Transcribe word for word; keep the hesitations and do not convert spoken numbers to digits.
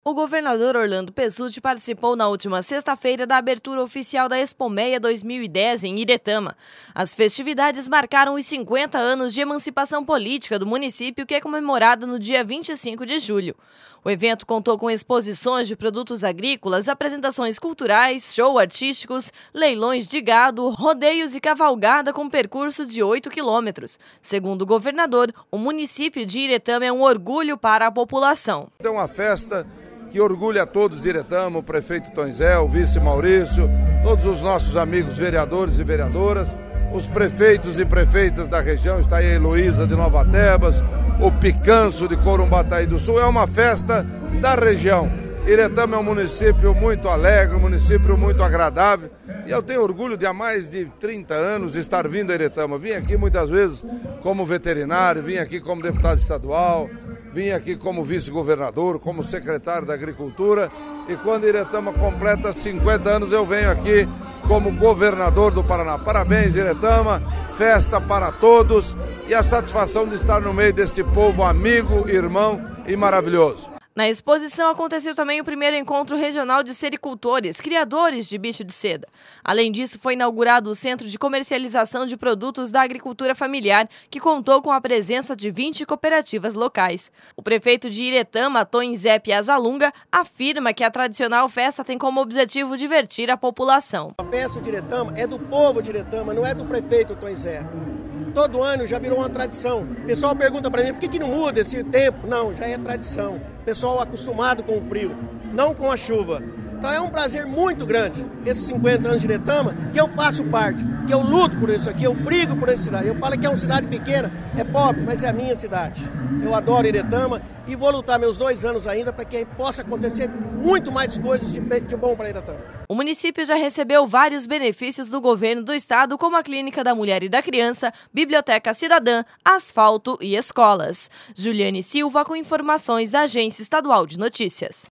O governador Orlando Pezzutti participou na última sexta-feira da abertura oficial da Expomeia dois mil e dez em Iretama. As festividades marcaram os cinquenta anos de emancipação política do município, que é comemorada no dia vinte e cinco de julho. O evento contou com exposições de produtos agrícolas, apresentações culturais, shows artísticos, leilões de gado, rodeios e cavalgada com percurso de oito quilômetros. Segundo o governador, o município de Iretama é um orgulho para a população. É uma festa que orgulha a todos de Iretama, o prefeito Tom Zé, o vice Maurício, todos os nossos amigos vereadores e vereadoras, os prefeitos e prefeitas da região, está aí a Heloísa de Nova Tebas, o Picanço de Corumbataí do Sul, é uma festa da região. Iretama é um município muito alegre, um município muito agradável, e eu tenho orgulho de há mais de trinta anos estar vindo a Iretama. Vim aqui muitas vezes como veterinário, vim aqui como deputado estadual, vim aqui como vice-governador, como secretário da Agricultura, e quando Iretama completa cinquenta anos eu venho aqui como governador do Paraná. Parabéns, Iretama, festa para todos e a satisfação de estar no meio deste povo amigo, irmão e maravilhoso. Na exposição aconteceu também o primeiro encontro regional de sericultores, criadores de bicho de seda. Além disso, foi inaugurado o Centro de Comercialização de Produtos da Agricultura Familiar, que contou com a presença de vinte cooperativas locais. O prefeito de Iretama, Tom Zé Piazalunga, afirma que a tradicional festa tem como objetivo divertir a população. A festa de Iretama é do povo de Iretama, não é do prefeito Tom Zé. Todo ano já virou uma tradição. O pessoal pergunta para mim, por que, que não muda esse tempo? Não, já é tradição. O pessoal acostumado com o frio, não com a chuva. Então é um prazer muito grande, esses cinquenta anos de Iretama, que eu faço parte, que eu luto por isso aqui, eu brigo por essa cidade. Eu falo que é uma cidade pequena, é pobre, mas é a minha cidade. Eu adoro Iretama e vou lutar meus dois anos ainda para que possa acontecer muito mais coisas de, de bom para Iretama. O município já recebeu vários benefícios do governo do estado, como a Clínica da Mulher e da Criança, Biblioteca Cidadã, asfalto e escolas. Juliane Silva com informações da Agência Estadual de Notícias.